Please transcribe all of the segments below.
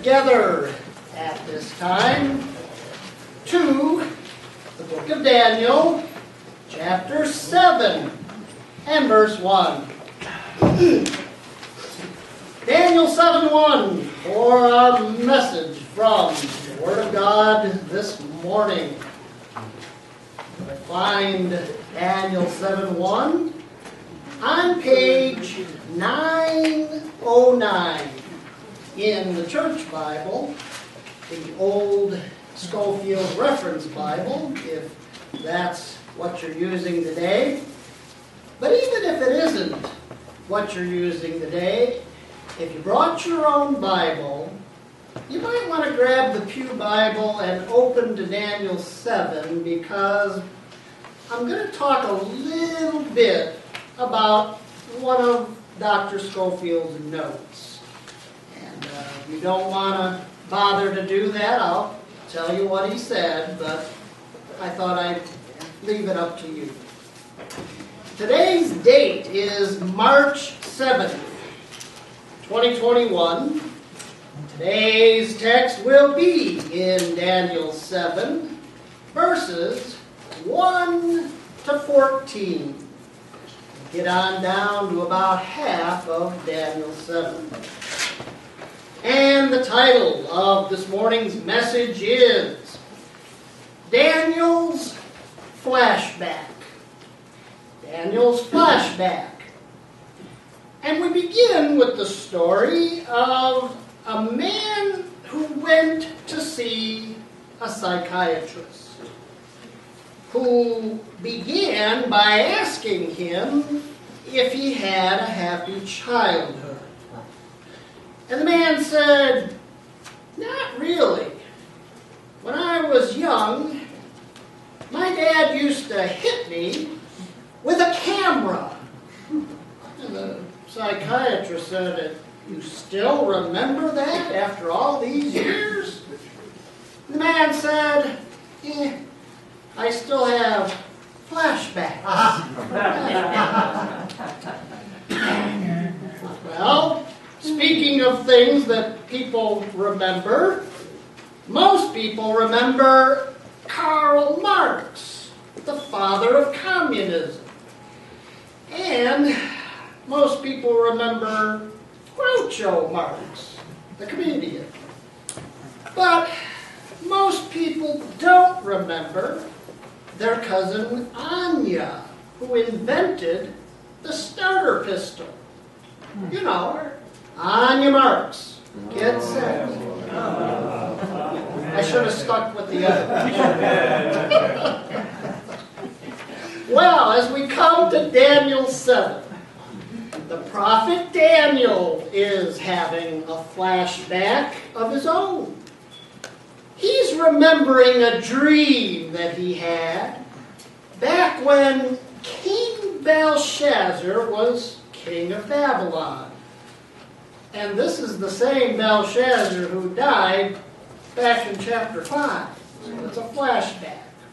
together at this time to the book of Daniel, chapter 7 and verse 1. Daniel 7:1 for our message from the Word of God this morning. I find Daniel 7:1 on page 909 in the Church Bible, the old Scofield Reference Bible, if that's what you're using today. But even if it isn't what you're using today, if you brought your own Bible, you might want to grab the Pew Bible and open to Daniel 7, because I'm going to talk a little bit about one of Dr. Scofield's notes. And if you don't want to bother to do that, I'll tell you what he said, but I thought I'd leave it up to you. Today's date is March 7th, 2021. Today's text will be in Daniel 7, verses 1 to 14. Get on down to about half of Daniel 7. And the title of this morning's message is Daniel's Flashback. Daniel's Flashback. And we begin with the story of a man who went to see a psychiatrist, who began by asking him if he had a happy childhood. And the man said, "Not really. When I was young, my dad used to hit me with a camera." And the psychiatrist said, "You still remember that after all these years?" And the man said, "I still have flashbacks." Well, speaking of things that people remember, most people remember Karl Marx, the father of communism. And most people remember Groucho Marx, the comedian. But most people don't remember their cousin Anya, who invented the starter pistol. You know her, Anya Marx. Get set. I should have stuck with the other. Well, as we come to Daniel 7, the prophet Daniel is having a flashback of his own. He's remembering a dream that he had back when King Belshazzar was king of Babylon. And this is the same Belshazzar who died back in chapter 5. So it's a flashback.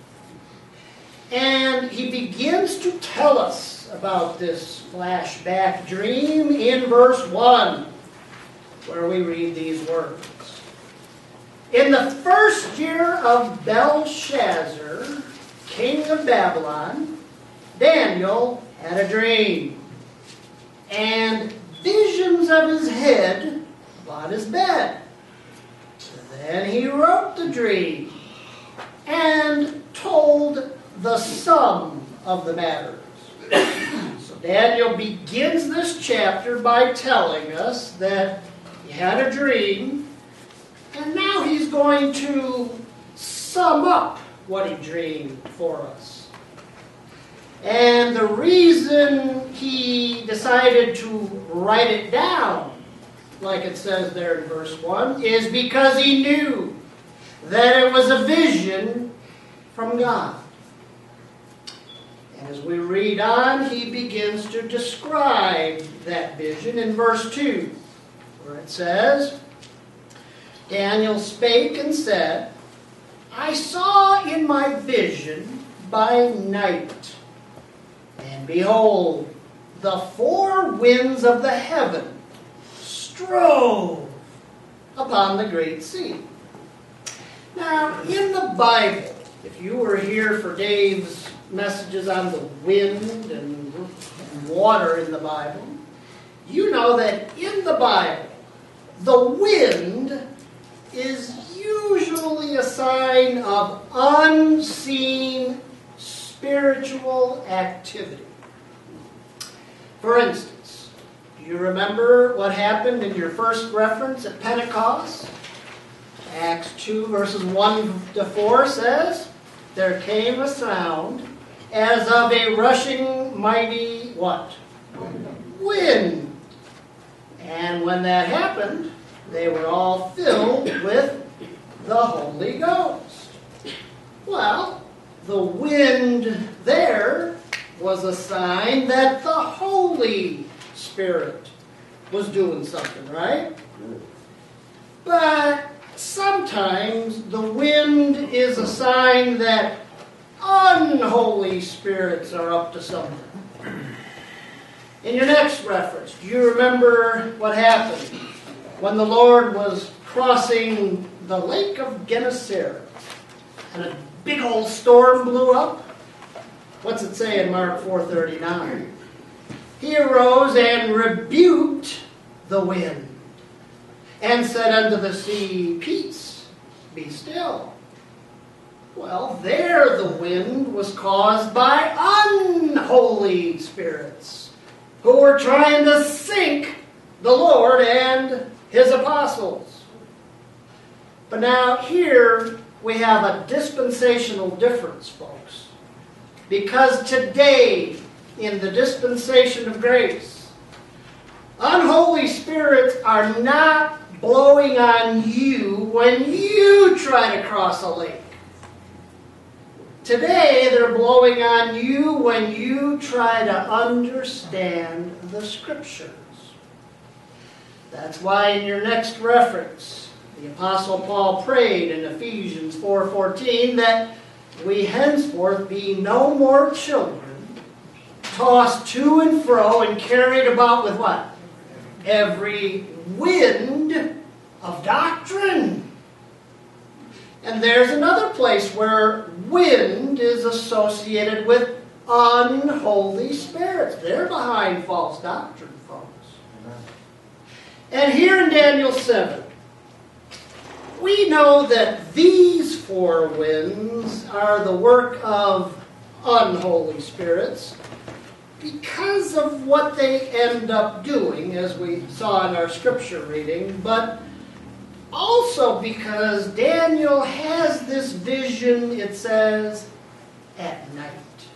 And he begins to tell us about this flashback dream in verse 1, where we read these words. "In the first year of Belshazzar, king of Babylon, Daniel had a dream, and visions of his head upon his bed. Then he wrote the dream and told the sum of the matters." So Daniel begins this chapter by telling us that he had a dream, and now he's going to sum up what he dreamed for us. And the reason he decided to write it down, like it says there in verse 1, is because he knew that it was a vision from God. And as we read on, he begins to describe that vision in verse 2, where it says, "Daniel spake and said, I saw in my vision by night, and behold, the four winds of the heaven strove upon the great sea. Now, in the Bible, if you were here for Dave's messages on the wind and water in the Bible, you know that in the Bible, the wind is usually a sign of unseen spiritual activity. For instance, do you remember what happened in your first reference at Pentecost? Acts 2 verses 1 to 4 says, there came a sound as of a rushing mighty what? Wind. And when that happened, they were all filled with the Holy Ghost. Well, the wind there was a sign that the Holy Spirit was doing something, right? But sometimes the wind is a sign that unholy spirits are up to something. In your next reference, do you remember what happened when the Lord was crossing the lake of Gennesaret and a big old storm blew up? What's it say in Mark 4:39? He arose and rebuked the wind and said unto the sea, peace, be still. Well, there the wind was caused by unholy spirits who were trying to sink the Lord and His apostles. But now here we have a dispensational difference, folks. Because today, in the dispensation of grace, unholy spirits are not blowing on you when you try to cross a lake. Today, they're blowing on you when you try to understand the Scriptures. That's why in your next reference, the Apostle Paul prayed in Ephesians 4:14 that we henceforth be no more children, tossed to and fro and carried about with what? Every wind of doctrine. And there's another place where wind is associated with unholy spirits. They're behind false doctrine, folks. And here in Daniel 7, we know that these four winds are the work of unholy spirits because of what they end up doing, as we saw in our scripture reading, but also because Daniel has this vision, it says, at night.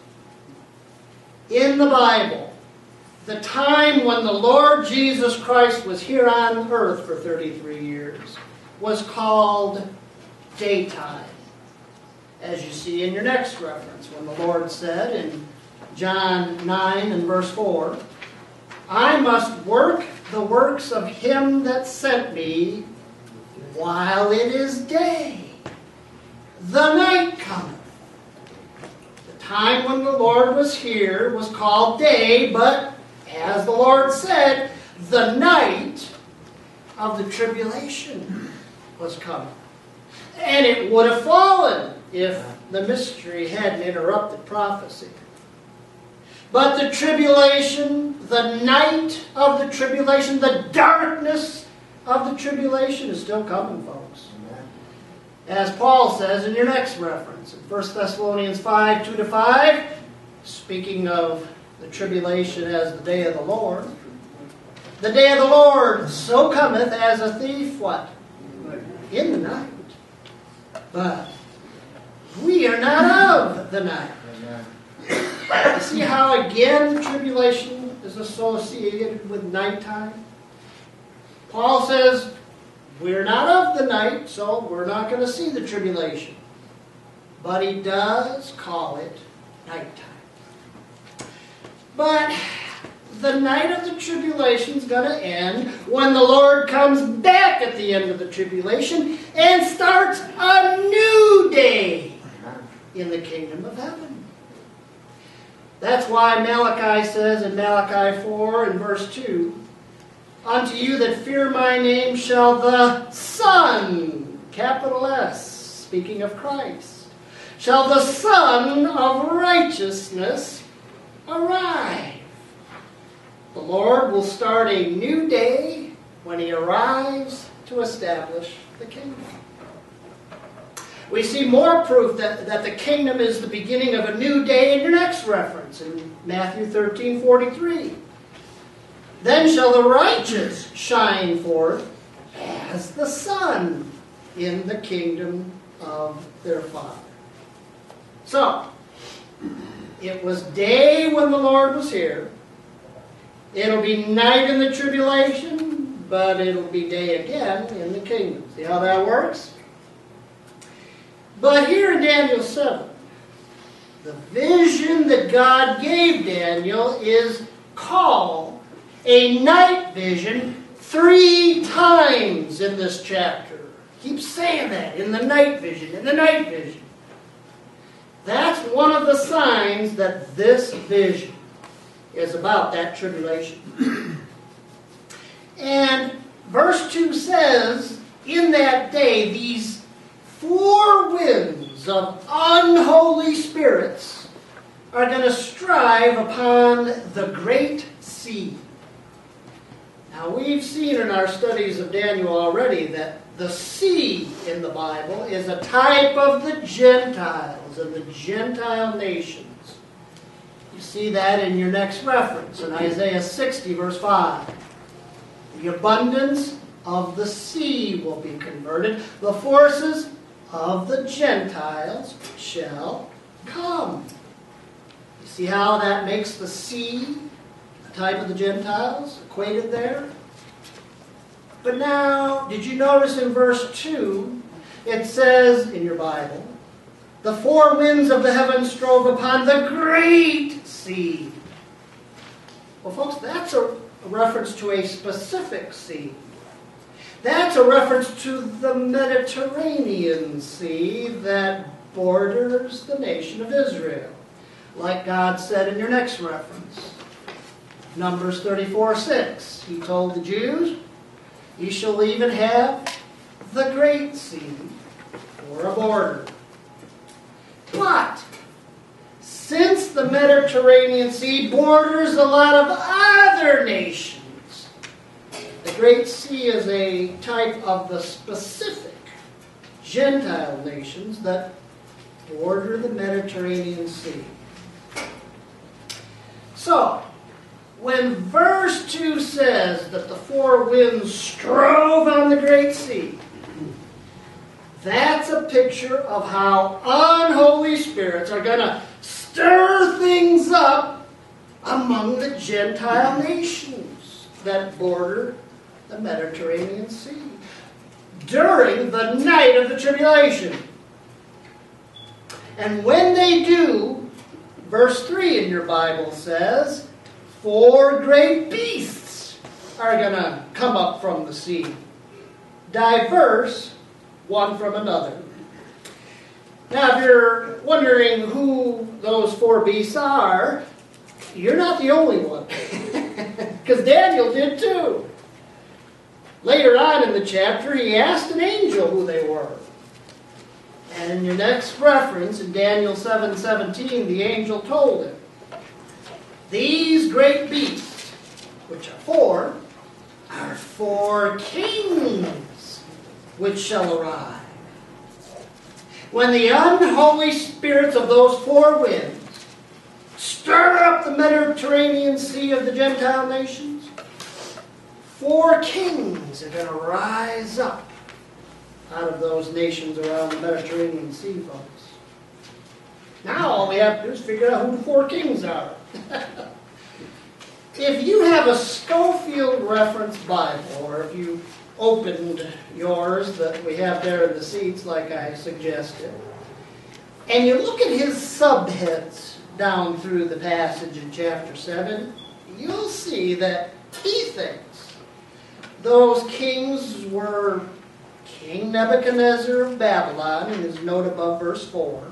In the Bible, the time when the Lord Jesus Christ was here on earth for 33 years was called daytime. As you see in your next reference, when the Lord said in John 9 and verse 4, I must work the works of him that sent me while it is day. The night cometh. The time when the Lord was here was called day, but as the Lord said, the night of the tribulation was coming. And it would have fallen if the mystery hadn't interrupted prophecy. But the tribulation, the night of the tribulation, the darkness of the tribulation is still coming, folks. As Paul says in your next reference, in 1 Thessalonians 5, 2-5, speaking of the tribulation as the day of the Lord, the day of the Lord so cometh as a thief, what? In the night. But we are not of the night. You see how again the tribulation is associated with nighttime? Paul says, we're not of the night, so we're not going to see the tribulation. But he does call it nighttime. But the night of the tribulation is going to end when the Lord comes back at the end of the tribulation and starts a new day in the kingdom of heaven. That's why Malachi says in Malachi 4 and verse 2, Unto you that fear my name shall the Son, capital S, speaking of Christ, shall the Son of righteousness arrive. The Lord will start a new day when he arrives to establish the kingdom. We see more proof that the kingdom is the beginning of a new day in your next reference, in Matthew 13:43. Then shall the righteous shine forth as the sun in the kingdom of their Father. So, it was day when the Lord was here. It'll be night in the tribulation, but it'll be day again in the kingdom. See how that works? But here in Daniel 7, the vision that God gave Daniel is called a night vision 3 times in this chapter. Keep saying that, in the night vision, in the night vision. That's one of the signs that this vision is about that tribulation. And verse 2 says, in that day, these 4 winds of unholy spirits are going to strive upon the great sea. Now, we've seen in our studies of Daniel already that the sea in the Bible is a type of the Gentiles and the Gentile nations. You see that in your next reference, in Isaiah 60, verse 5. The abundance of the sea will be converted. The forces of the Gentiles shall come. You see how that makes the sea a type of the Gentiles, equated there? But now, did you notice in verse 2, it says in your Bible, the 4 winds of the heavens strove upon the great sea. Well, folks, that's a reference to a specific sea. That's a reference to the Mediterranean Sea that borders the nation of Israel. Like God said in your next reference. Numbers 34:6. He told the Jews, ye shall even have the great sea for a border. But since the Mediterranean Sea borders a lot of other nations, the Great Sea is a type of the specific Gentile nations that border the Mediterranean Sea. So, when verse 2 says that the 4 winds strove on the Great Sea, that's a picture of how unholy spirits are going to stir things up among the Gentile nations that border the Mediterranean Sea during the night of the tribulation. And when they do, verse 3 in your Bible says, 4 great beasts are going to come up from the sea, diverse one from another. Now, if you're wondering who those 4 beasts are, you're not the only one. Because Daniel did too. Later on in the chapter, he asked an angel who they were. And in your next reference, in Daniel 7:17, the angel told him, these great beasts, which are 4 kings which shall arise. When the unholy spirits of those 4 winds stir up the Mediterranean Sea of the Gentile nations, 4 kings are going to rise up out of those nations around the Mediterranean Sea, folks. Now all we have to do is figure out who the 4 kings are. If you have a Scofield Reference Bible, or if you opened yours that we have there in the seats like I suggested, and you look at his subheads down through the passage in chapter 7, you'll see that he thinks those kings were King Nebuchadnezzar of Babylon, in his note above verse 4,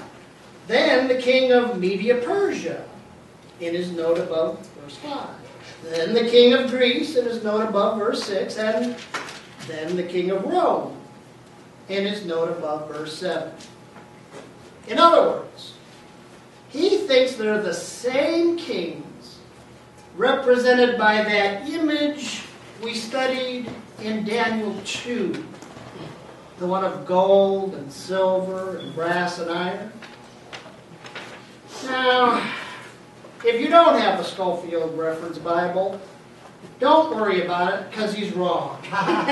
then the king of Media Persia, in his note above verse 5. then the king of Greece, in his note above verse 6, and then the king of Rome, in his note above verse 7. In other words, he thinks they're the same kings represented by that image we studied in Daniel 2, the one of gold and silver and brass and iron. Now, if you don't have a Scofield Reference Bible, don't worry about it, because he's wrong.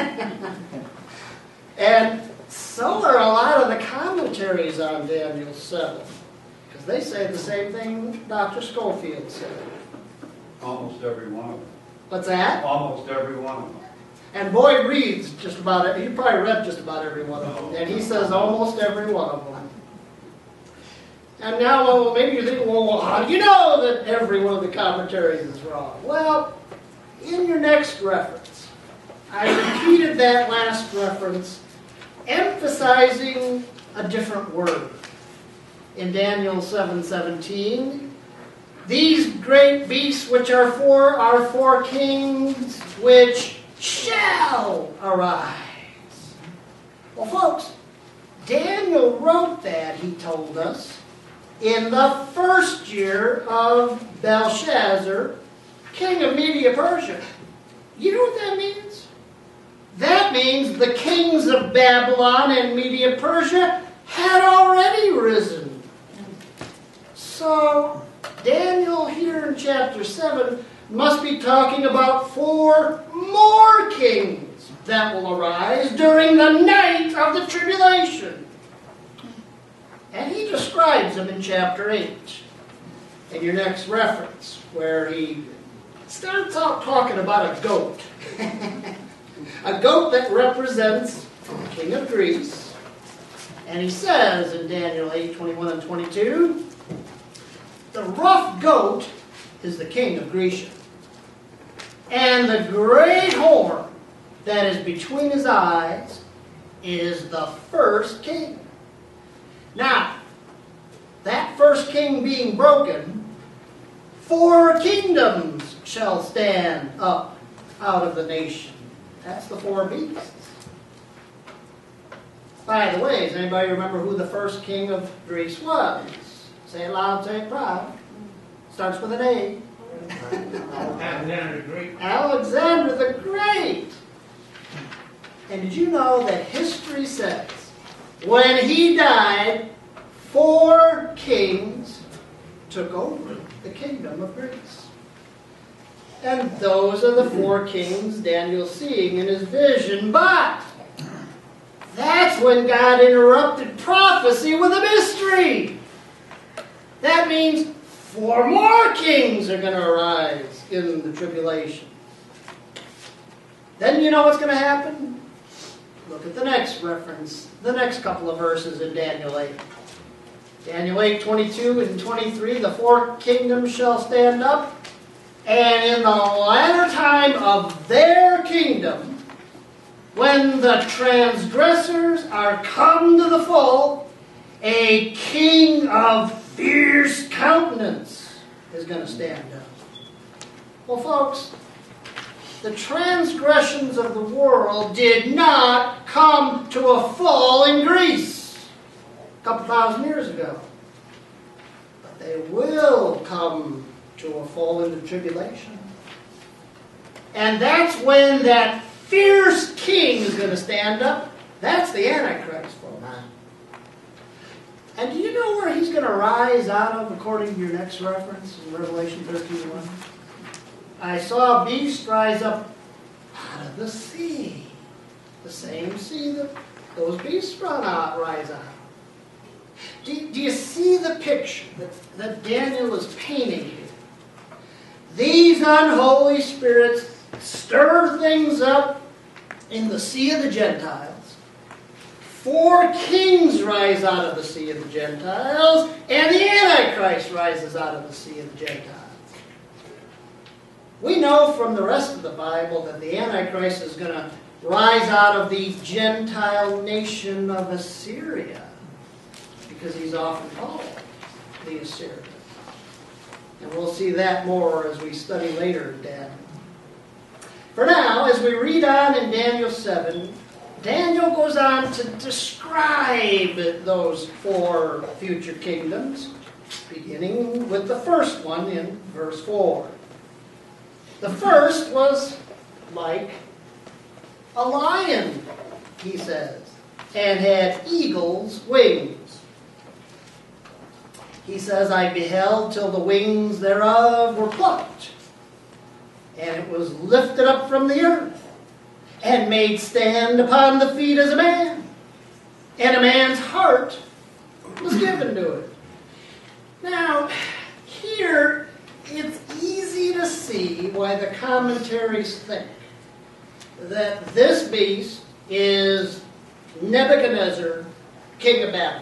And so are a lot of the commentaries on Daniel 7, because they say the same thing Dr. Scofield said. Almost every one of them. What's that? Almost every one of them. And Boyd reads just about it. He probably read just about every one of them. And he says almost every one of them. And now, well, maybe you think, well, how do you know that every one of the commentaries is wrong? Well, in your next reference, I repeated that last reference, emphasizing a different word. In Daniel 7:17, these great beasts which are four kings which shall arise. Well, folks, Daniel wrote that, he told us, in the first year of Belshazzar, king of Media-Persia. You know what that means? That means the kings of Babylon and Media-Persia had already risen. So, Daniel here in chapter 7 must be talking about 4 more kings that will arise during the night of the tribulation. And he describes them in chapter 8, in your next reference, where he starts out talking about a goat. A goat that represents the king of Greece. And he says in Daniel 8:21 and 22, the rough goat is the king of Grecia. And the great horn that is between his eyes is the first king. Now, that first king being broken, 4 kingdoms shall stand up out of the nation. That's the 4 beasts. By the way, does anybody remember who the first king of Greece was? Say it loud, say it proud. Starts with an A. Alexander the Great. Alexander the Great. And did you know that history says when he died, 4 kings took over the kingdom of Greece? And those are the 4 kings Daniel's seeing in his vision. But that's when God interrupted prophecy with a mystery. That means 4 more kings are going to arise in the tribulation. Then you know what's going to happen? Look at the next reference, the next couple of verses in Daniel 8. Daniel 8:22 and 23, the 4 kingdoms shall stand up, and in the latter time of their kingdom, when the transgressors are come to the full, a king of fierce countenance is going to stand up. Well, folks, the transgressions of the world did not come to a full in Greece a couple thousand years ago. But they will come to a full in the tribulation. And that's when that fierce king is going to stand up. That's the Antichrist, folks. And do you know where he's going to rise out of, according to your next reference in Revelation 13:1? I saw a beast rise up out of the sea. The same sea that those beasts rise out. Do you see the picture that Daniel is painting here? These unholy spirits stir things up in the sea of the Gentiles. 4 kings rise out of the sea of the Gentiles, and the Antichrist rises out of the sea of the Gentiles. We know from the rest of the Bible that the Antichrist is going to rise out of the Gentile nation of Assyria, because he's often called the Assyrian. And we'll see that more as we study later in Daniel. For now, as we read on in Daniel 7, Daniel goes on to describe those 4 future kingdoms, beginning with the first one in verse 4. The first was like a lion, he says, and had eagle's wings. He says, I beheld till the wings thereof were plucked, and it was lifted up from the earth, and made stand upon the feet as a man, and a man's heart was given to it. Now, here, it's easy to see why the commentaries think that this beast is Nebuchadnezzar, king of Babylon.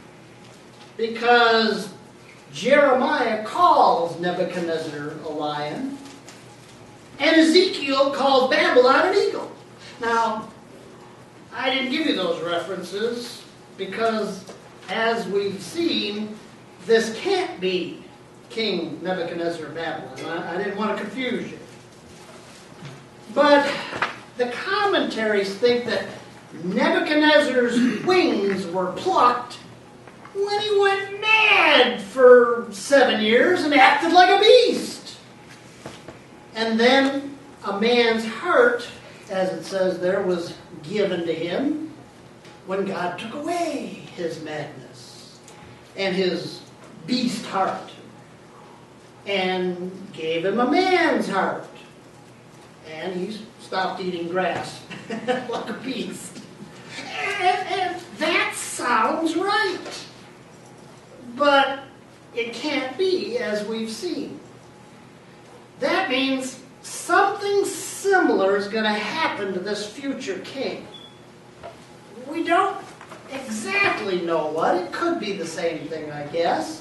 Because Jeremiah calls Nebuchadnezzar a lion, and Ezekiel calls Babylon an eagle. Now, I didn't give you those references because, as we've seen, this can't be King Nebuchadnezzar of Babylon. I didn't want to confuse you. But the commentaries think that Nebuchadnezzar's wings were plucked when he went mad for 7 years and acted like a beast. And then a man's heart, as it says there, was given to him when God took away his madness and his beast heart and gave him a man's heart. And he stopped eating grass like a beast. And that sounds right. But it can't be, as we've seen. That means something similar is going to happen to this future king. We don't exactly know what. It could be the same thing, I guess.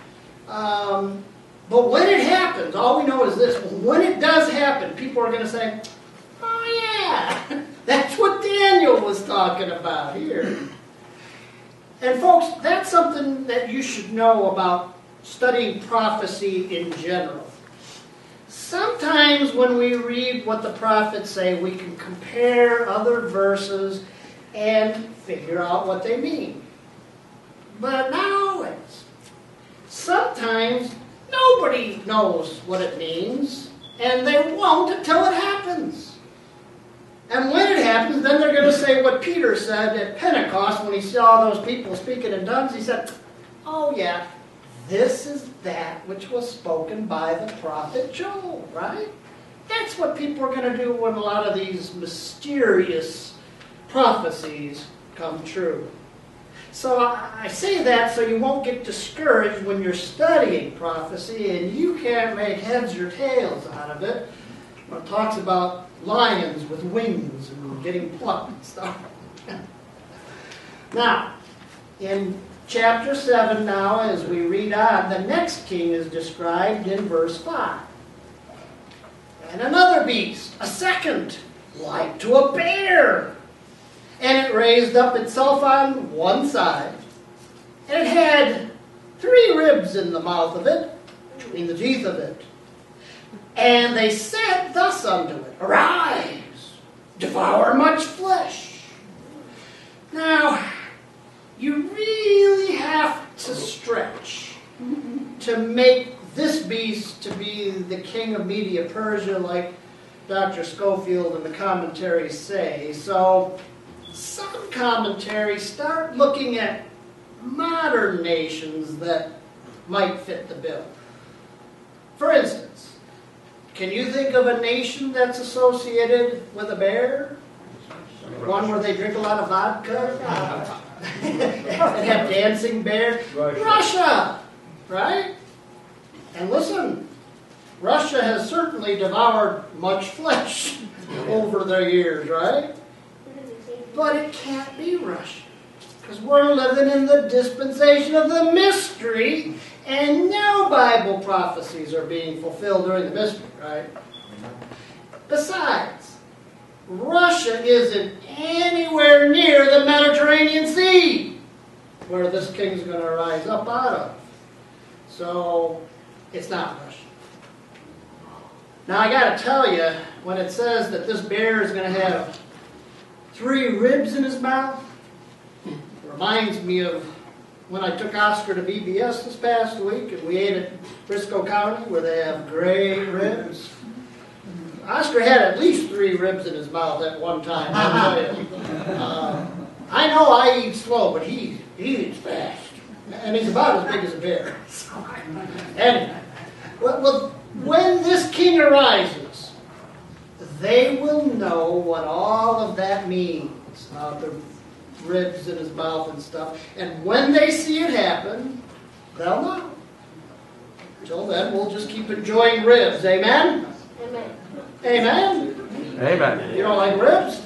But when it happens, all we know is this. When it does happen, people are going to say, oh yeah, that's what Daniel was talking about here. And folks, that's something that you should know about studying prophecy in general. Sometimes when we read what the prophets say, we can compare other verses and figure out what they mean. But not always. Sometimes nobody knows what it means, and they won't until it happens. And when it happens, then they're going to say what Peter said at Pentecost when he saw those people speaking in tongues. He said, oh yeah, this is that which was spoken by the prophet Joel, right? That's what people are going to do when a lot of these mysterious prophecies come true. So I say that so you won't get discouraged when you're studying prophecy and you can't make heads or tails out of it. When it talks about lions with wings and getting plucked and stuff. Now, in chapter 7 now, as we read on, the next king is described in verse 5. And another beast, a second, like to a bear. And it raised up itself on one side. And it had 3 ribs in the mouth of it, between the teeth of it. And they said thus unto it, arise, devour much flesh. Now, you really have to stretch to make this beast to be the king of Media Persia, like Dr. Schofield and the commentaries say. So, some commentaries start looking at modern nations that might fit the bill. For instance, can you think of a nation that's associated with a bear? One where they drink a lot of vodka? And have dancing bears? Russia! Right? And listen, Russia has certainly devoured much flesh over their years, right? But it can't be Russia. Because we're living in the dispensation of the mystery, and no Bible prophecies are being fulfilled during the mystery, right? Besides, Russia isn't anywhere near the Mediterranean Sea, where this king's going to rise up out of. So, It's not Russian. Now I got to tell you, when it says that this bear is going to have 3 ribs in his mouth, it reminds me of when I took Oscar to VBS this past week and we ate at Briscoe County where they have great ribs. Oscar had at least 3 ribs in his mouth at one time, I'll tell you. I know I eat slow, but he eats fast. And he's about as big as a bear. Anyway, well, when this king arises, they will know what all of that means. The ribs in his mouth and stuff. And when they see it happen, they'll know. Until then, we'll just keep enjoying ribs. Amen? Amen. Amen? Amen. You don't like ribs?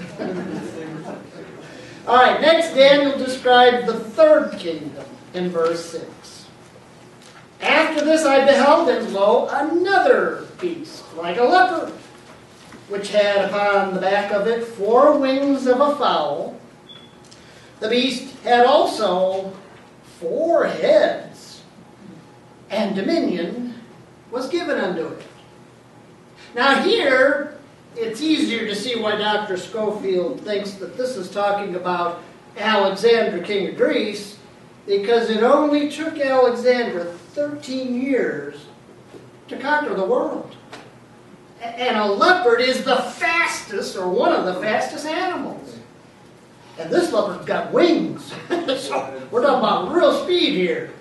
All right, next Daniel describes the third kingdom in verse 6. After this I beheld, and lo, another beast, like a leopard, which had upon the back of it 4 wings of a fowl. The beast had also 4 heads, and dominion was given unto it. Now here, it's easier to see why Dr. Schofield thinks that this is talking about Alexander, king of Greece, because it only took Alexander 13 years to conquer the world. And a leopard is the fastest, or one of the fastest animals. And this leopard's got wings. So we're talking about real speed here.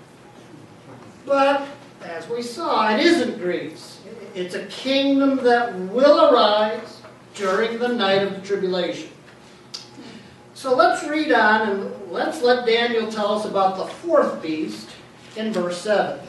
But, as we saw, it isn't Greece. It's a kingdom that will arise during the night of the tribulation. So let's read on and let's let Daniel tell us about the 4th beast in verse 7.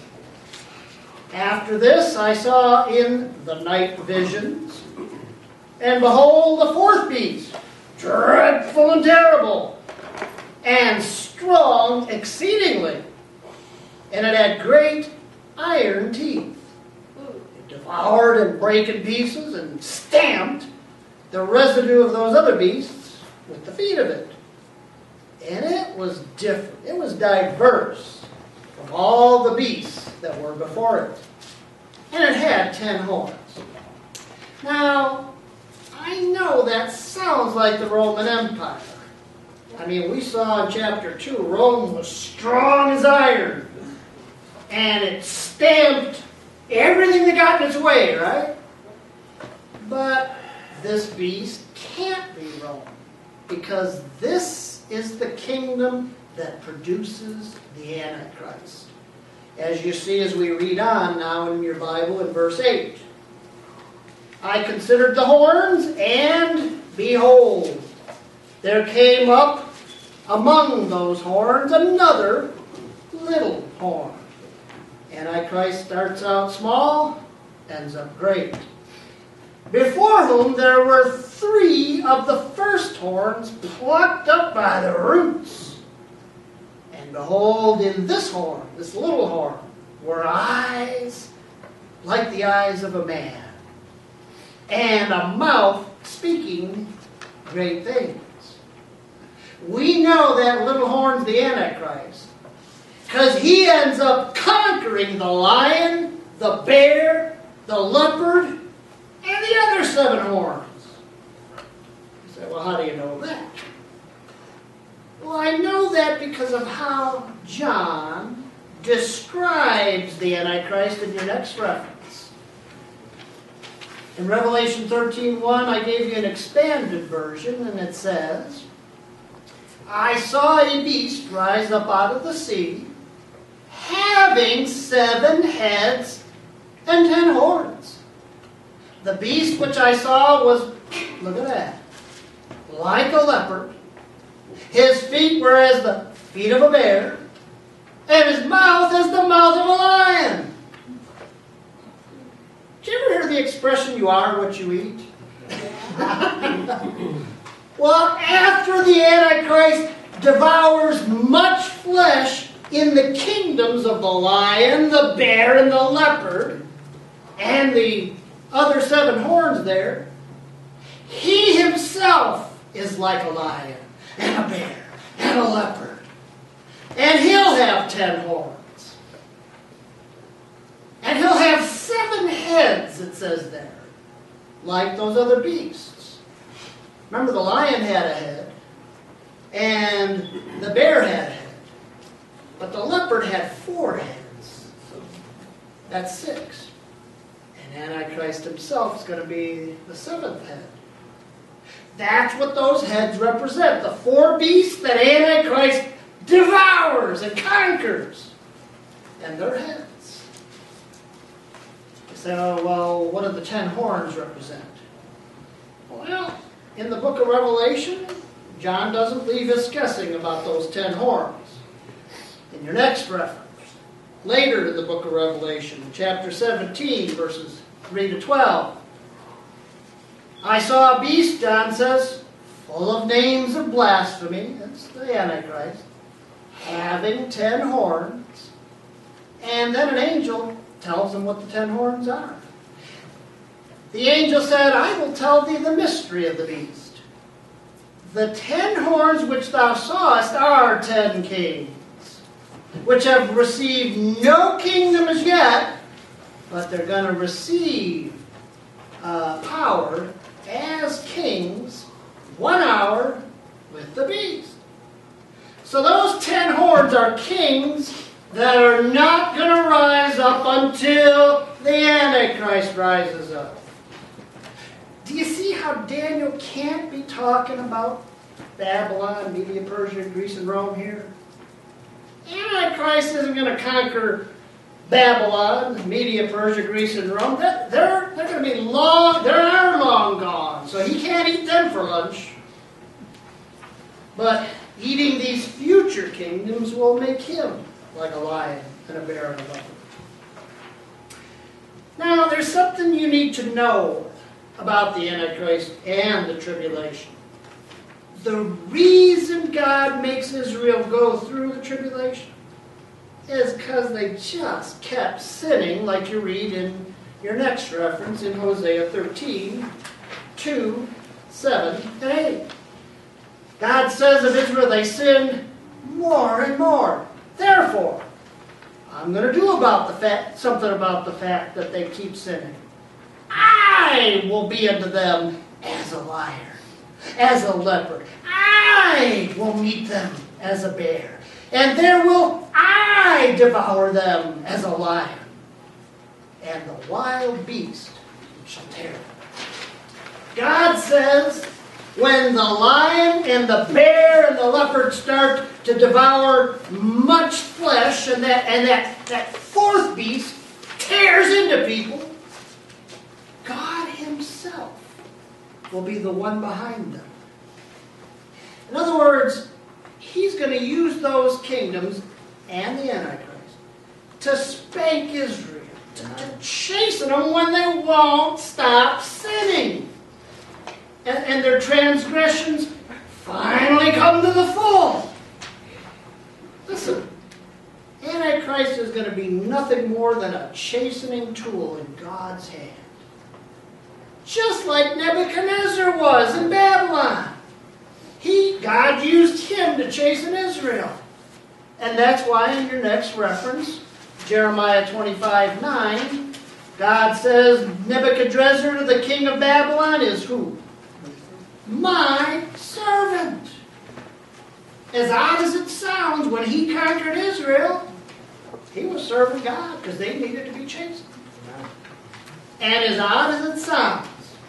After this I saw in the night visions, and behold, the 4th beast, dreadful and terrible, and strong exceedingly, and it had great iron teeth. It devoured and brake in pieces and stamped the residue of those other beasts with the feet of it. And it was different. It was diverse from all the beasts that were before it. And it had 10 horns. Now, I know that sounds like the Roman Empire. I mean, we saw in chapter 2, Rome was strong as iron. And it stamped everything that got in its way, right? But this beast can't be Rome, because this is the kingdom that produces the Antichrist. As you see as we read on now in your Bible in verse 8. I considered the horns, and behold, there came up among those horns another little horn. Antichrist starts out small, ends up great. Before whom there were 3 of the first horns plucked up by the roots. And behold, in this horn, this little horn, were eyes like the eyes of a man, and a mouth speaking great things. We know that little horn's the Antichrist, because he ends up conquering the lion, the bear, the leopard, and the other 7 horns. You say, well, how do you know that? Well, I know that because of how John describes the Antichrist in your next reference. In Revelation 13:1, I gave you an expanded version, and it says, I saw a beast rise up out of the sea, having 7 heads and 10 horns. The beast which I saw was, look at that, like a leopard. His feet were as the feet of a bear, and his mouth as the mouth of a lion. Did you ever hear the expression, you are what you eat? Well, after the Antichrist devours much flesh in the kingdoms of the lion, the bear, and the leopard, and the other 7 horns there, he himself is like a lion, and a bear, and a leopard. And he'll have 10 horns. And he'll have 7 heads, it says there, like those other beasts. Remember, the lion had a head, and the bear had a head. But the leopard had 4 heads. That's 6. And Antichrist himself is going to be the 7th head. That's what those heads represent. The 4 beasts that Antichrist devours and conquers. And their heads. You say, oh, well, what do the 10 horns represent? Well, in the book of Revelation, John doesn't leave us guessing about those 10 horns. In your next reference, later in the book of Revelation, chapter 17, verses 3 to 12. I saw a beast, John says, full of names of blasphemy, that's the Antichrist, having 10 horns. And then an angel tells him what the 10 horns are. The angel said, I will tell thee the mystery of the beast. The 10 horns which thou sawest are 10 kings, which have received no kingdom as yet, but they're going to receive power as kings 1 hour with the beast. So those 10 horns are kings that are not going to rise up until the Antichrist rises up. Do you see how Daniel can't be talking about Babylon, Media, Persia, Greece, and Rome here? Antichrist isn't going to conquer Babylon, Media, Persia, Greece, and Rome. They're going to be long, they are long gone. So he can't eat them for lunch. But eating these future kingdoms will make him like a lion and a bear and a leopard. Now, there's something you need to know about the Antichrist and the tribulation. The reason God makes Israel go through the tribulation is because they just kept sinning, like you read in your next reference in Hosea 13, 2, 7, and 8. God says of Israel, they sinned more and more. Therefore, I'm going to do something about the fact that they keep sinning. I will be unto them as a liar, as a leopard. I will meet them as a bear. And there will I devour them as a lion. And the wild beast shall tear them. God says, when the lion and the bear and the leopard start to devour much flesh, and that 4th beast tears into people, God himself will be the one behind them. In other words, he's going to use those kingdoms and the Antichrist to spank Israel, to chasten them when they won't stop sinning. And their transgressions finally come to the full. Listen, Antichrist is going to be nothing more than a chastening tool in God's hand. Just like Nebuchadnezzar was in Babylon. God used him to chasten Israel. And that's why in your next reference, Jeremiah 25:9, God says, Nebuchadnezzar, the king of Babylon, is who? My servant. As odd as it sounds, when he conquered Israel, he was serving God because they needed to be chastened. And as odd as it sounds,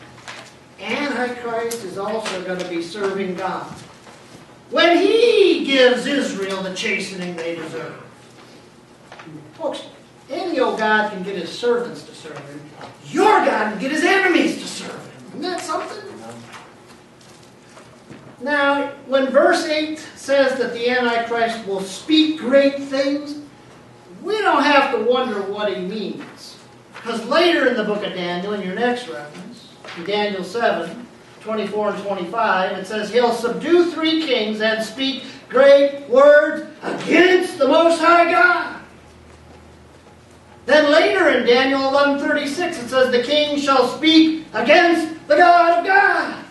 Antichrist is also going to be serving God when he gives Israel the chastening they deserve. Folks, any old God can get his servants to serve him. Your God can get his enemies to serve him. Isn't that something? Now, when verse 8 says that the Antichrist will speak great things, we don't have to wonder what he means. Because later in the book of Daniel, in your next reference, in Daniel 7, 24 and 25, it says, he'll subdue 3 kings and speak great words against the Most High God. Then later in Daniel 11:36, it says, the king shall speak against the God of gods.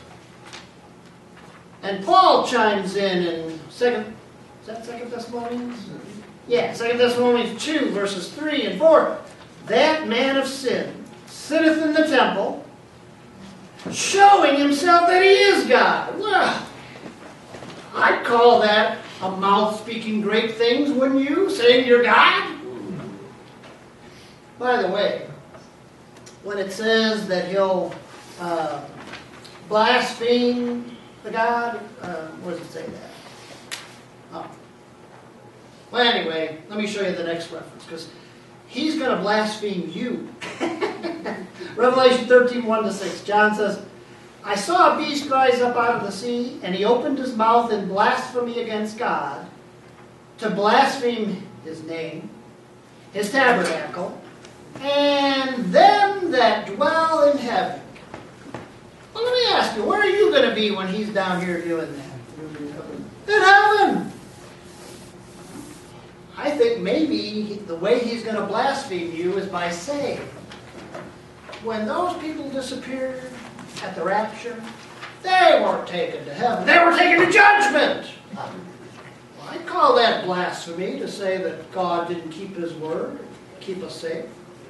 And Paul chimes in 2 Thessalonians? Yeah, 2 Thessalonians 2, verses 3 and 4. that man of sin sitteth in the temple, showing himself that he is God. Well, I'd call that a mouth speaking great things, wouldn't you? Saying you're God? By the way, when it says that he'll blaspheme the God, where does it say that? Oh. Well, anyway, let me show you the next reference, because he's going to blaspheme you. Revelation 13:1-6. John says, I saw a beast rise up out of the sea, and he opened his mouth in blasphemy against God, to blaspheme his name, his tabernacle, and them that dwell in heaven. Well, let me ask you, where are you going to be when he's down here doing that? In heaven. I think maybe the way he's going to blaspheme you is by saying, when those people disappeared at the rapture, they weren't taken to heaven. They were taken to judgment. Well, I'd call that blasphemy to say that God didn't keep his word, keep us safe.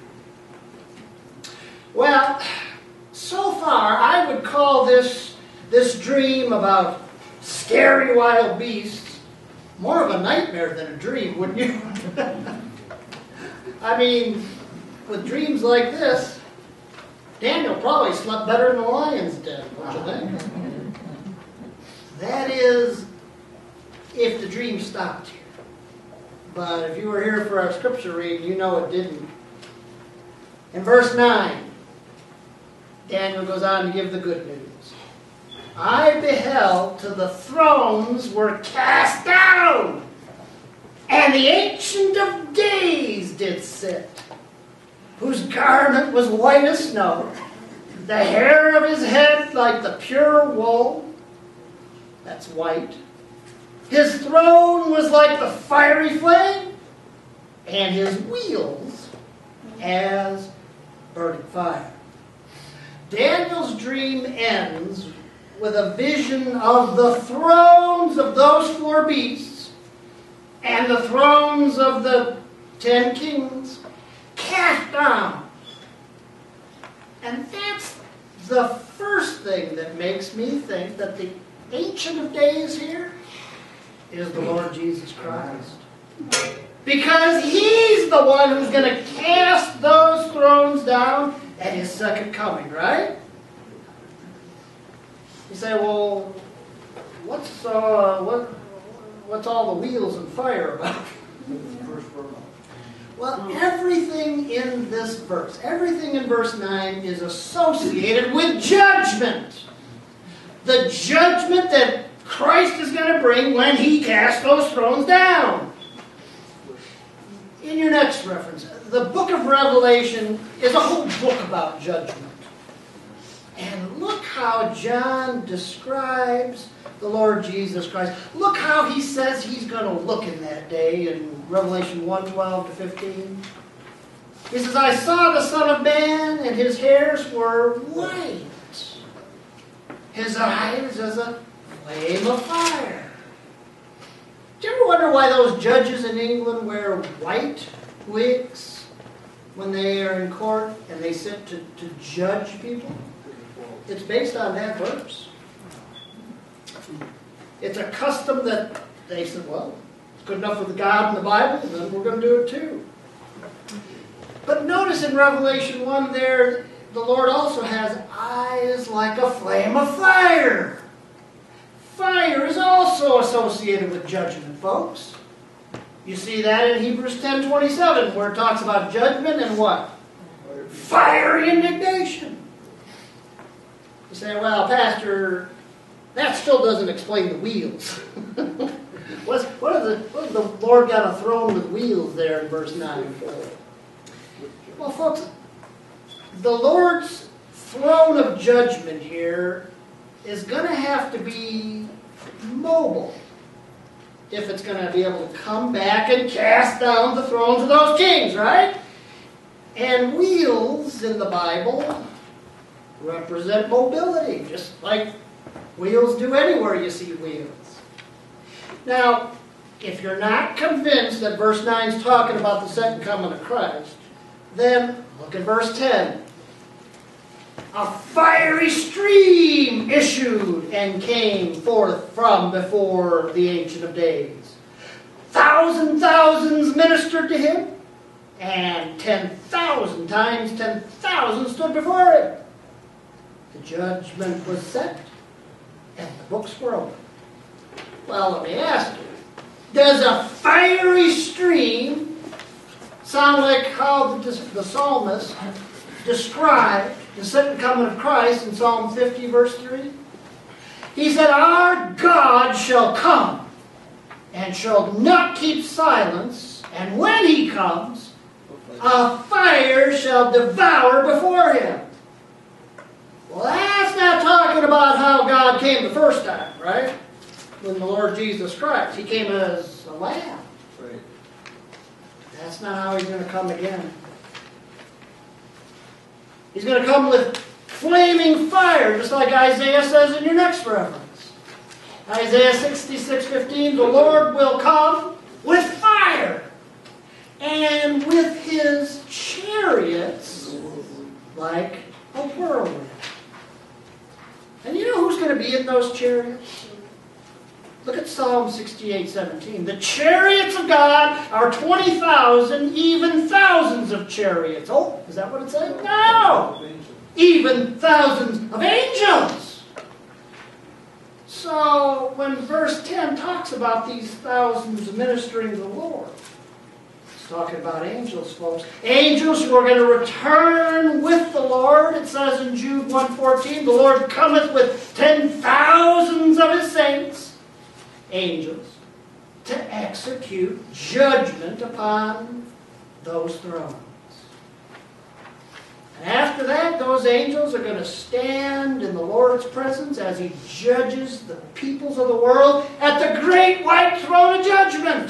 Well, so far I would call this dream about scary wild beasts more of a nightmare than a dream, wouldn't you? I mean, with dreams like this, Daniel probably slept better than the lion's den, don't you think? That is, if the dream stopped here. But if you were here for our scripture reading, you know it didn't. In verse 9, Daniel goes on to give the good news. I beheld till the thrones were cast down, and the Ancient of Days did sit, whose garment was white as snow, the hair of his head like the pure wool, that's white. His throne was like the fiery flame, and his wheels as burning fire. Daniel's dream ends with a vision of the thrones of those 4 beasts and the thrones of the 10 kings cast down. And that's the first thing that makes me think that the Ancient of Days here is the Lord Jesus Christ. Because he's the one who's going to cast those thrones down at his second coming, right? You say, well, what's all the wheels and fire about? Well, everything in this verse, everything in verse 9 is associated with judgment. The judgment that Christ is going to bring when he casts those thrones down. In your next reference, the book of Revelation is a whole book about judgment. And look how John describes the Lord Jesus Christ. Look how he says he's going to look in that day in Revelation 1:12-15. He says, I saw the Son of Man, and his hairs were white. His eyes as a flame of fire. Do you ever wonder why those judges in England wear white wigs when they are in court and they sit to judge people? It's based on that verse. It's a custom that they said, well, it's good enough for the God in the Bible, then we're going to do it too. But notice in Revelation 1 there, the Lord also has eyes like a flame of fire. Fire is also associated with judgment, folks. You see that in Hebrews 10:27, where it talks about judgment and what? Fiery indignation. You say, well, Pastor, that still doesn't explain the wheels. What does the Lord got a throne with wheels there in verse 9? Well, folks, the Lord's throne of judgment here is going to have to be mobile if it's going to be able to come back and cast down the thrones of those kings, right? And wheels in the Bible represent mobility, just like wheels do anywhere you see wheels. Now, if you're not convinced that verse 9 is talking about the second coming of Christ, Then, look at verse 10. A fiery stream issued and came forth from before the Ancient of Days. Thousands ministered to him, and 10,000 times 10,000 stood before him. The judgment was set, and the books were opened. Well, let me ask you, does a fiery stream sound like how the psalmist described the second coming of Christ in Psalm 50, verse 3? He said, "Our God shall come, and shall not keep silence, and when he comes, a fire shall devour before him." Well, that's not talking about how God came the first time, right? When the Lord Jesus Christ, he came as a lamb. Right. That's not how he's going to come again. He's going to come with flaming fire, just like Isaiah says in your next reference. Isaiah 66:15, the Lord will come with fire, and with his chariots like a whirlwind. And you know who's going to be in those chariots? Look at Psalm 68:17. The chariots of God are 20,000, even thousands of chariots. Oh, is that what it said? No! Even thousands of angels. So, when verse 10 talks about these thousands ministering to the Lord, it's talking about angels, folks. Angels who are going to return with the Lord. It says in Jude 1:14, the Lord cometh with 10,000s of his saints, angels, to execute judgment upon those thrones. And after that, those angels are going to stand in the Lord's presence as he judges the peoples of the world at the great white throne of judgment.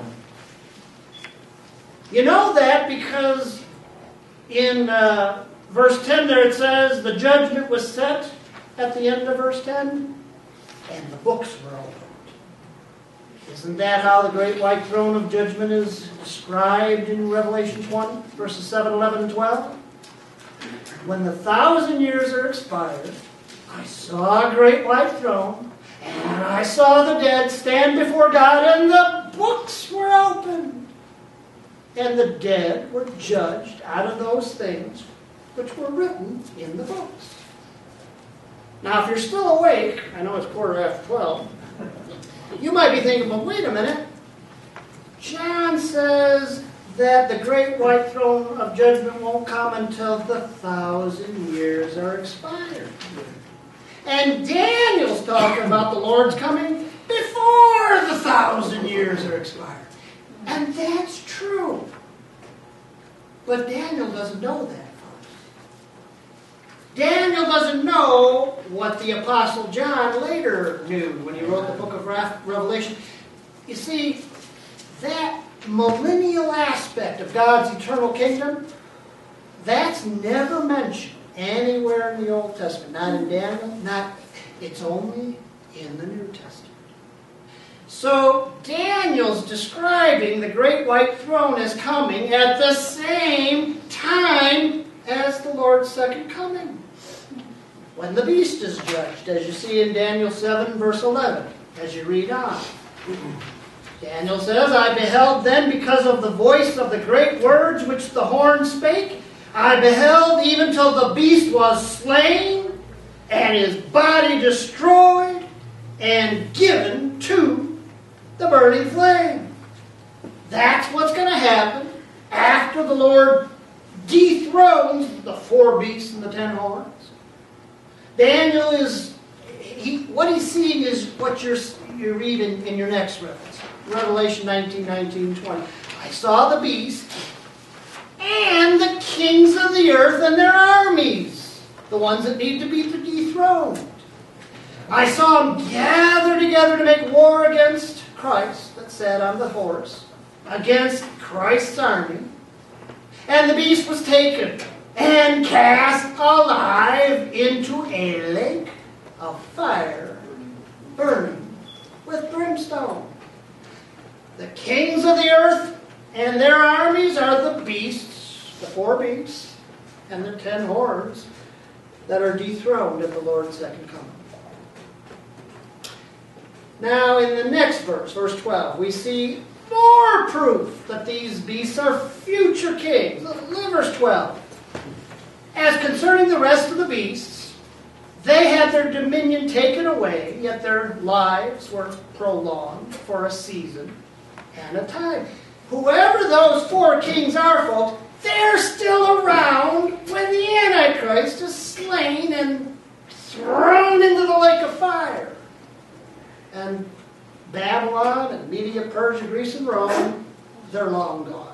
You know that because in verse 10 there it says, the judgment was set at the end of verse 10, and the books were opened. Isn't that how the great white throne of judgment is described in Revelation 20, verses 7, 11, and 12? When the 1,000 years are expired, I saw a great white throne, and I saw the dead stand before God, and the books were opened. And the dead were judged out of those things which were written in the books. Now, if you're still awake, I know it's 12:15, you might be thinking, well, wait a minute. John says that the great white throne of judgment won't come until the 1,000 years are expired. And Daniel's talking about the Lord's coming before the 1,000 years are expired. And that's true. But Daniel doesn't know that. Daniel doesn't know what the Apostle John later knew when he wrote the book of Revelation. You see, that millennial aspect of God's eternal kingdom, that's never mentioned anywhere in the Old Testament. Not in Daniel, it's only in the New Testament. So Daniel's describing the great white throne as coming at the same time as the Lord's second coming, when the beast is judged, as you see in Daniel 7, verse 11, as you read on. Daniel says, I beheld then because of the voice of the great words which the horn spake, I beheld even till the beast was slain, and his body destroyed, and given to the burning flame. That's what's going to happen after the Lord dethrones the 4 beasts and the 10 horns. Daniel is, what he's seeing is what you read in your next reference. Revelation 19, 20. I saw the beast and the kings of the earth and their armies, the ones that need to be dethroned. I saw them gather together to make war against Christ that sat on the horse, against Christ's army. And the beast was taken and cast alive into a lake of fire, burning with brimstone. The kings of the earth and their armies are the beast's the 4 beasts and the 10 horns that are dethroned at the Lord's second coming. Now, in the next verse, verse 12, we see more proof that these beasts are future kings. Look at verse 12. As concerning the rest of the beasts, they had their dominion taken away, yet their lives were prolonged for a season and a time. Whoever those 4 kings are, folks, they're still around when the Antichrist is slain and thrown into the lake of fire. And Babylon and Media, Persia, Greece, and Rome, they're long gone.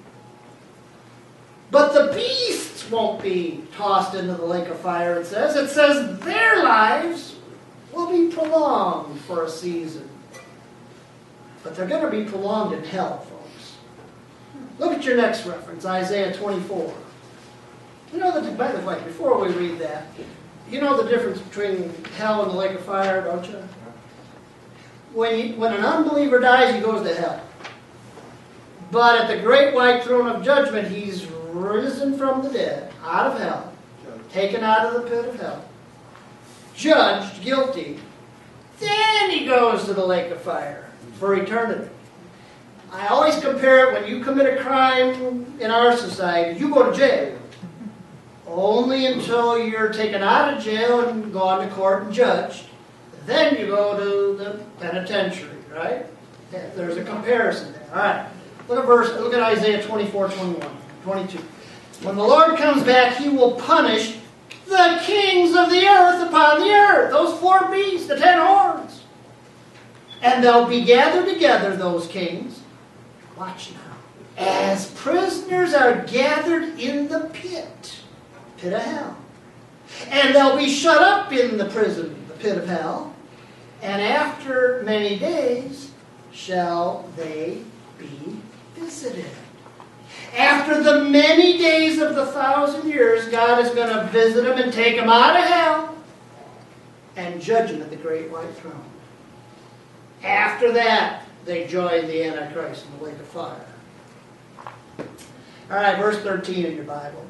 But the beasts won't be tossed into the lake of fire, it says. It says their lives will be prolonged for a season. But they're going to be prolonged in hell, folks. Look at your next reference, Isaiah 24. You know, by the way, before we read that, you know the difference between hell and the lake of fire, don't you? When an unbeliever dies, he goes to hell. But at the great white throne of judgment, he's risen from the dead, out of hell, taken out of the pit of hell, judged guilty. Then he goes to the lake of fire for eternity. I always compare it when you commit a crime in our society, you go to jail. Only until you're taken out of jail and gone to court and judged. Then you go to the penitentiary, right? There's a comparison there. All right. Look at Isaiah 24, 21, 22. When the Lord comes back, he will punish the kings of the earth upon the earth. Those 4 beasts, the 10 horns. And they'll be gathered together, those kings. Watch now. As prisoners are gathered in the pit of hell. And they'll be shut up in the prison, the pit of hell. And after many days shall they be visited. After the many days of the 1,000 years, God is going to visit them and take them out of hell and judge them at the great white throne. After that, they join the Antichrist in the lake of fire. All right, verse 13 in your Bible.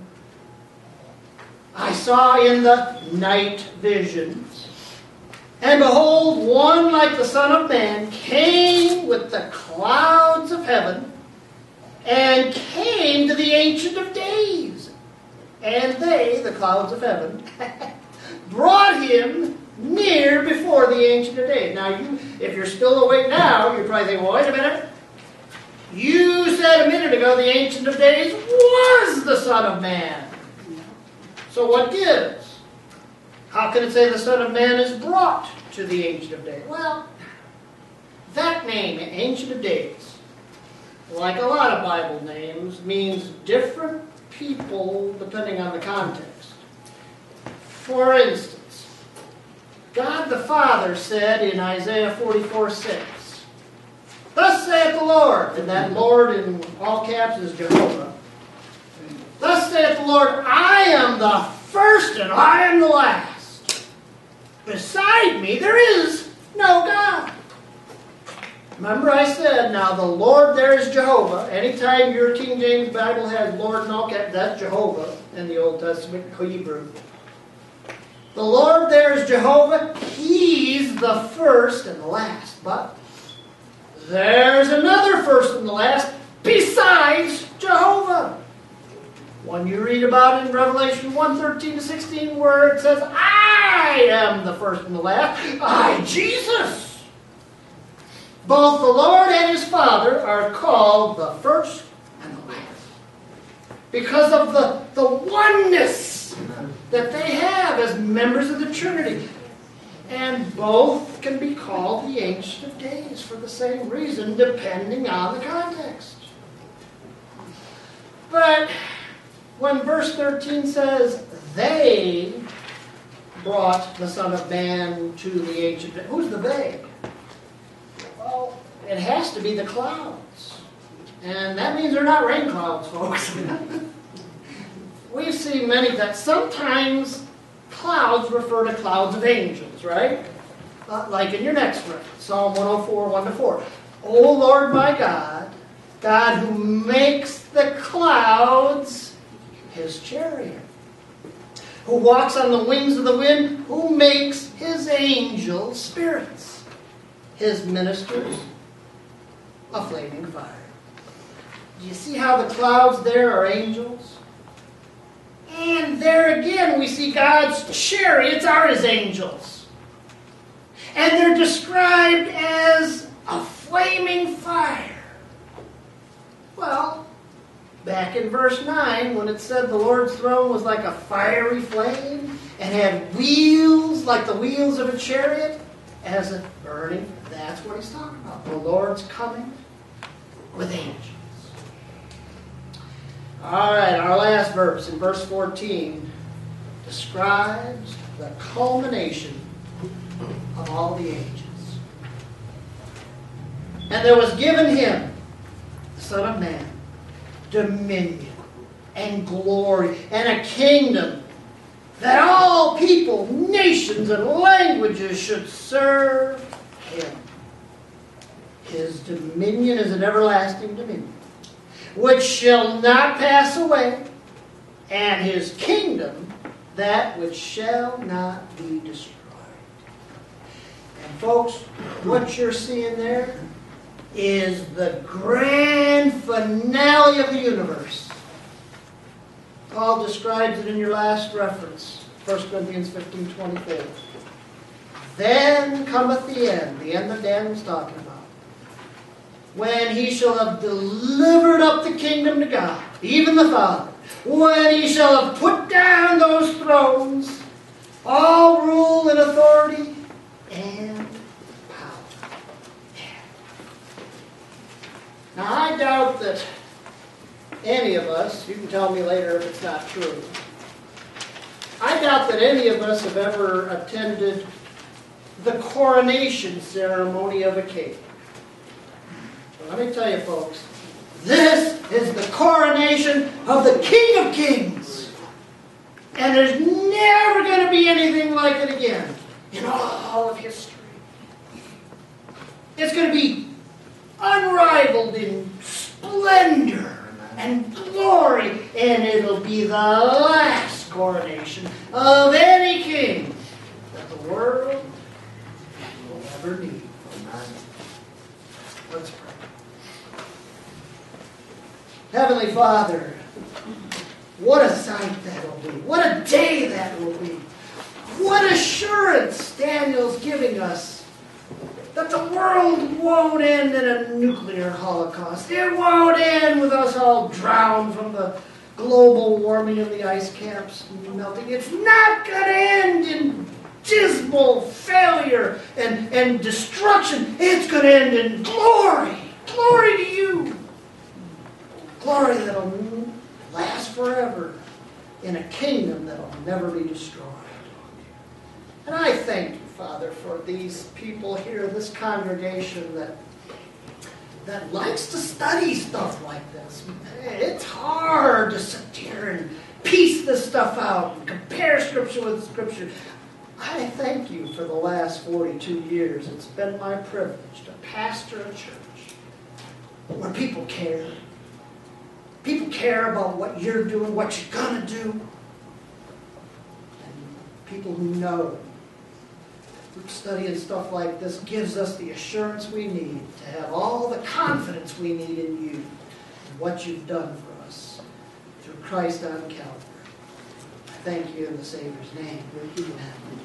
I saw in the night visions, and behold, one like the Son of Man came with the clouds of heaven, and came to the Ancient of Days. And they, the clouds of heaven, brought him near before the Ancient of Days. Now, if you're still awake now, you're probably thinking, well, wait a minute. You said a minute ago the Ancient of Days was the Son of Man. So what gives? How can it say the Son of Man is brought to the Ancient of Days? Well, that name, Ancient of Days, like a lot of Bible names, means different people depending on the context. For instance, God the Father said in Isaiah 44:6, "Thus saith the Lord," and that Lord in all caps is Jehovah. "Thus saith the Lord, I am the first and I am the last. Beside me there is no God." Remember I said, now the Lord there is Jehovah. Anytime your King James Bible has Lord in all caps, that's Jehovah in the Old Testament Hebrew. The Lord there is Jehovah. He's the first and the last. But there's another first and the last besides Jehovah. One you read about in Revelation 1:13-16 where it says, I am the first and the last. I, Jesus. Both the Lord and His Father are called the first and the last. Because of the oneness that they have as members of the Trinity. And both can be called the Ancient of Days for the same reason, depending on the context. But when verse 13 says, they brought the Son of Man to the Ancient of Days, who's the they? Well, it has to be the clouds. And that means they're not rain clouds, folks. We've seen many that sometimes clouds refer to clouds of angels, right? Like in your next verse, Psalm 104, 1-4. O Lord my God, God who makes the clouds his chariot. Who walks on the wings of the wind, who makes his angels spirits, his ministers a flaming fire. Do you see how the clouds there are angels? And there again we see God's chariots are his angels. And they're described as a flaming fire. Well, back in verse 9, when it said the Lord's throne was like a fiery flame and had wheels like the wheels of a chariot as a burning, that's what he's talking about. The Lord's coming with angels. All right, our last verse, in verse 14, describes the culmination of all the ages. And there was given him, the Son of Man, dominion and glory and a kingdom that all people, nations, and languages should serve him. His dominion is an everlasting dominion, which shall not pass away, and his kingdom that which shall not be destroyed. And folks, what you're seeing there is the grand finale of the universe. Paul describes it in your last reference, 1 Corinthians 15:24. Then cometh the end that Daniel's talking about, when he shall have delivered up the kingdom to God, even the Father, when he shall have put down those thrones, all rule and authority and power. Now I doubt that any of us, you can tell me later if it's not true, I doubt that any of us have ever attended the coronation ceremony of a king. But let me tell you folks, this is the coronation of the King of Kings. And there's never going to be anything like it again in all of history. It's going to be unrivaled in splendor and glory, and it'll be the last coronation of any king that the world will ever need. Let's pray. Heavenly Father, what a sight that will be. What a day that will be. What assurance Daniel's giving us that the world won't end in a nuclear holocaust. It won't end with us all drowned from the global warming of the ice caps melting. It's not going to end in dismal failure and destruction. It's going to end in glory. Glory to you. Glory that'll last forever in a kingdom that'll never be destroyed. And I thank you, Father, for these people here, this congregation that likes to study stuff like this. It's hard to sit here and piece this stuff out and compare Scripture with Scripture. I thank you for the last 42 years. It's been my privilege to pastor a church where people care. People care about what you're doing, what you're going to do. And people who know studying stuff like this gives us the assurance we need to have all the confidence we need in you and what you've done for us through Christ on Calvary. I thank you in the Savior's name. Amen.